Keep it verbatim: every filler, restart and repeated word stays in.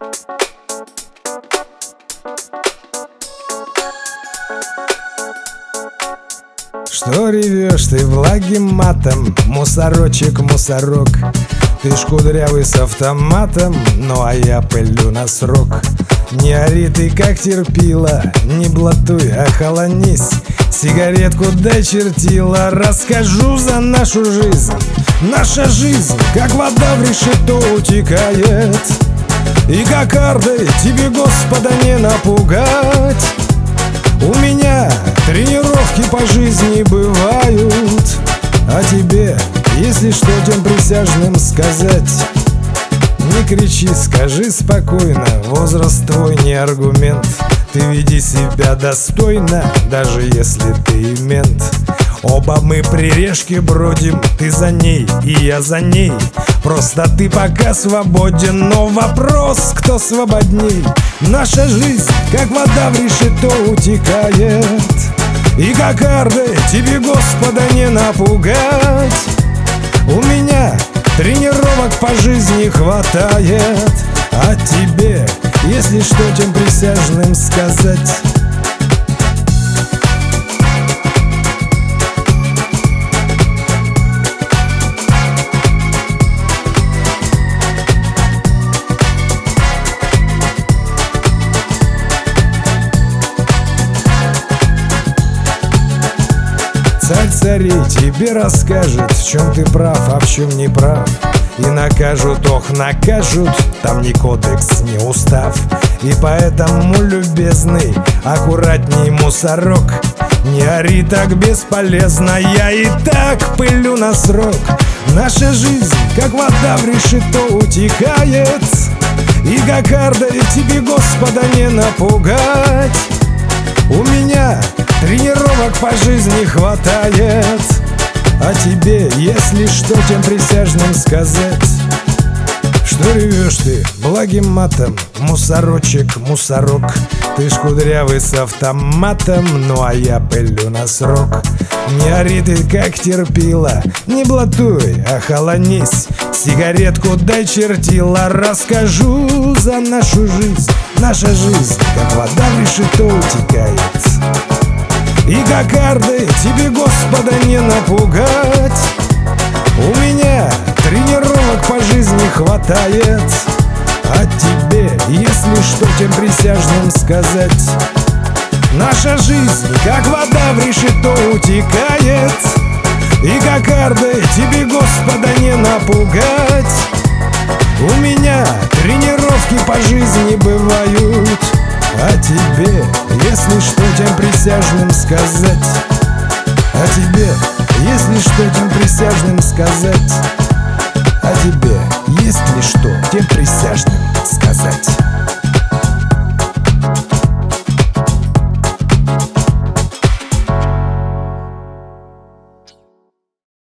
Что ревешь ты благим матом, мусорочек, мусорок? Ты ж кудрявый с автоматом, ну а я пылю на срок. Не ори ты, как терпила, не блатуй, охолонись. Сигаретку дай, чертила, расскажу за нашу жизнь. Наша жизнь, как вода в решето утекает, и кокардой тебе, Господа, не напугать. У меня тренировки по жизни бывают, а тебе, если что, тем присяжным сказать: не кричи, скажи спокойно, возраст твой не аргумент. Ты веди себя достойно, даже если ты мент. Оба мы при решке бродим, ты за ней и я за ней. Просто ты пока свободен, но вопрос, кто свободней. Наша жизнь, как вода в решето утекает, и кокардой тебе, Господа, не напугать. У меня тренировок по жизни хватает, а тебе, если что, тем присяжным сказать: царь царей тебе расскажет, в чем ты прав, а в чем не прав. И накажут, ох, накажут, там ни кодекс, ни устав. И поэтому, любезный, аккуратней, мусорок. Не ори так бесполезно, я и так пылю на срок. Наша жизнь, как вода в решето утекает, и кокардой тебе, Господа, не напугать. У меня тренировок по жизни хватает, а тебе, если что, тем присяжным сказать: что ревешь ты благим матом, мусорочек, мусорок? Ты ж кудрявый с автоматом, ну а я пылю на срок. Не ори ты, как терпила, не блатуй, охолонись. Сигаретку дай, чертила, расскажу за нашу жизнь. Наша жизнь, как вода в решето утекает, и кокардой тебе, Господа, не напугать. У меня тренировок по жизни хватает, а тебе, если что, тем присяжным сказать: наша жизнь, как вода в решето утекает, и кокардой тебе, Господа, не напугать. У меня тренировки по жизни бывают, а тебе, если что, тем присяжным сказать. А тебе, если что, тем присяжным сказать.